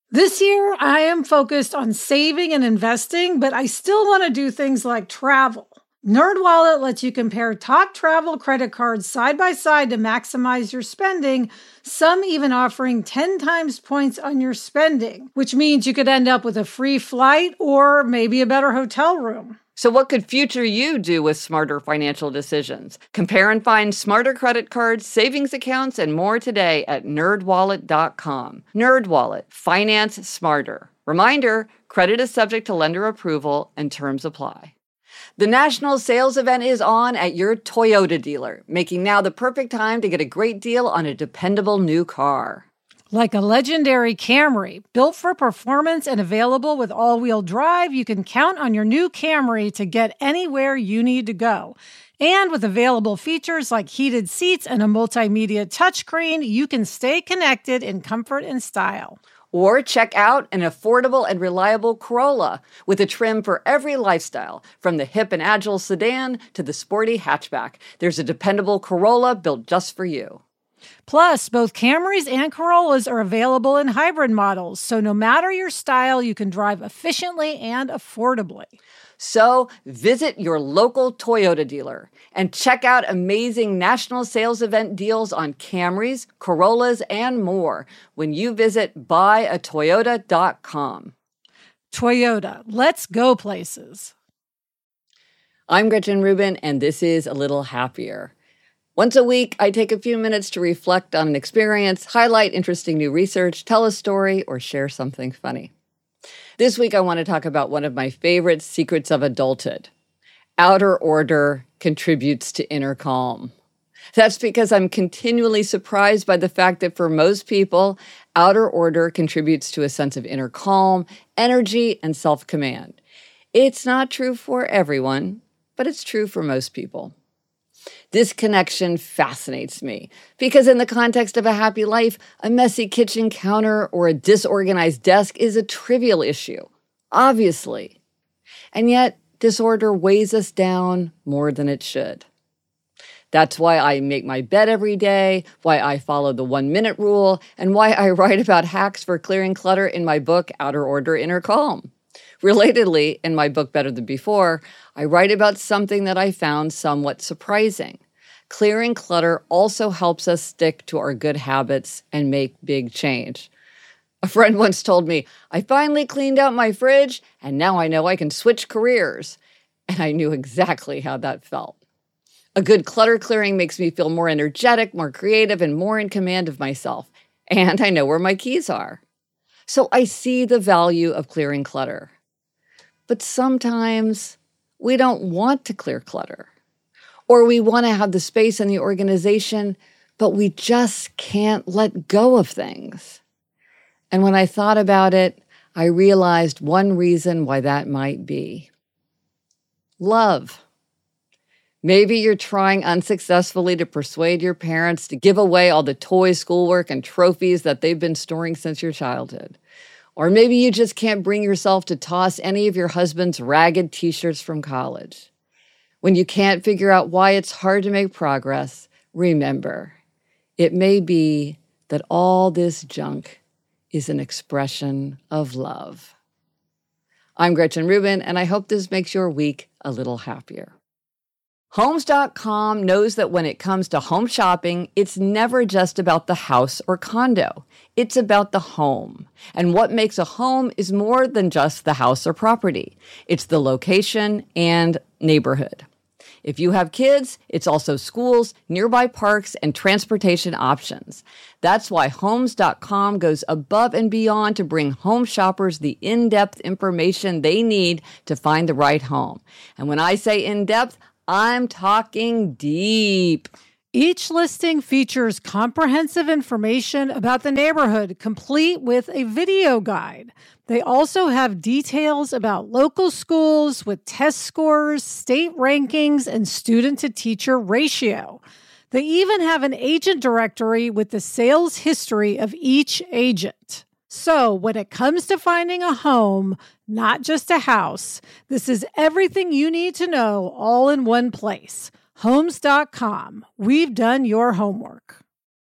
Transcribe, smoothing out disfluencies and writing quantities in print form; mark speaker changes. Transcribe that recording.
Speaker 1: This year, I am focused on saving and investing, but I still want to do things like travel. NerdWallet lets you compare top travel credit cards side by side to maximize your spending, some even offering 10 times points on your spending, which means you could end up with a free flight or maybe a better hotel room.
Speaker 2: So what could future you do with smarter financial decisions? Compare and find smarter credit cards, savings accounts, and more today at nerdwallet.com. NerdWallet, finance smarter. Reminder, credit is subject to lender approval and terms apply. The national sales event is on at your Toyota dealer, making now the perfect time to get a great deal on a dependable new car.
Speaker 1: Like a legendary Camry, built for performance and available with all-wheel drive, you can count on your new Camry to get anywhere you need to go. And with available features like heated seats and a multimedia touchscreen, you can stay connected in comfort and style.
Speaker 2: Or check out an affordable and reliable Corolla with a trim for every lifestyle, from the hip and agile sedan to the sporty hatchback. There's a dependable Corolla built just for you.
Speaker 1: Plus, both Camrys and Corollas are available in hybrid models, so no matter your style, you can drive efficiently and affordably.
Speaker 2: So visit your local Toyota dealer and check out amazing national sales event deals on Camrys, Corollas, and more when you visit buyatoyota.com.
Speaker 1: Toyota, let's go places.
Speaker 2: I'm Gretchen Rubin, and this is A Little Happier. Once a week, I take a few minutes to reflect on an experience, highlight interesting new research, tell a story, or share something funny. This week, I want to talk about one of my favorite secrets of adulthood. Outer order contributes to inner calm. That's because I'm continually surprised by the fact that for most people, outer order contributes to a sense of inner calm, energy, and self-command. It's not true for everyone, but it's true for most people. This connection fascinates me because in the context of a happy life, a messy kitchen counter or a disorganized desk is a trivial issue, obviously. And yet, disorder weighs us down more than it should. That's why I make my bed every day, why I follow the 1-minute rule, and why I write about hacks for clearing clutter in my book, Outer Order, Inner Calm. Relatedly, in my book, Better Than Before, I write about something that I found somewhat surprising. Clearing clutter also helps us stick to our good habits and make big change. A friend once told me, I finally cleaned out my fridge, and now I know I can switch careers. And I knew exactly how that felt. A good clutter clearing makes me feel more energetic, more creative, and more in command of myself. And I know where my keys are. So I see the value of clearing clutter. But sometimes we don't want to clear clutter. Or we want to have the space and the organization, but we just can't let go of things. And when I thought about it, I realized one reason why that might be. Love. Maybe you're trying unsuccessfully to persuade your parents to give away all the toys, schoolwork, and trophies that they've been storing since your childhood. Or maybe you just can't bring yourself to toss any of your husband's ragged t-shirts from college. When you can't figure out why it's hard to make progress, remember, it may be that all this junk is an expression of love. I'm Gretchen Rubin, and I hope this makes your week a little happier. Homes.com knows that when it comes to home shopping, it's never just about the house or condo. It's about the home. And what makes a home is more than just the house or property. It's the location and neighborhood. If you have kids, it's also schools, nearby parks, and transportation options. That's why Homes.com goes above and beyond to bring home shoppers the in-depth information they need to find the right home. And when I say in-depth, I'm talking deep.
Speaker 1: Each listing features comprehensive information about the neighborhood, complete with a video guide. They also have details about local schools with test scores, state rankings, and student-to-teacher ratio. They even have an agent directory with the sales history of each agent. So when it comes to finding a home, not just a house, this is everything you need to know all in one place. Homes.com. We've done your homework.